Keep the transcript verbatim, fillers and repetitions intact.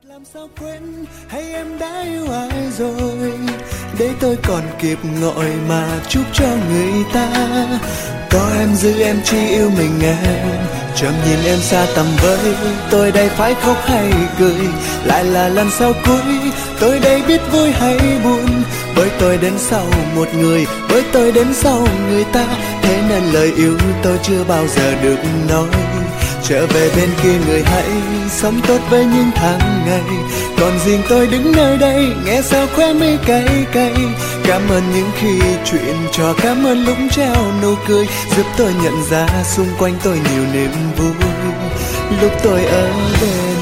Làm sao quên hay em đã yêu ai rồi, để tôi còn kịp gọi mà chúc cho người ta. Có em giữ em chỉ yêu mình em, chậm nhìn em xa tầm với. Tôi đây phải khóc hay cười, lại là lần sau cuối. Tôi đây biết vui hay buồn, bởi tôi đến sau một người, bởi tôi đến sau người ta. Thế nên lời yêu tôi chưa bao giờ được nói. Trở về bên kia người hãy sống tốt với những tháng ngày, còn riêng tôi đứng nơi đây nghe sao khóe mi cay cay. Cảm ơn những khi chuyện trò, cảm ơn lúc treo nụ cười, giúp tôi nhận ra xung quanh tôi nhiều niềm vui lúc tôi ở bên.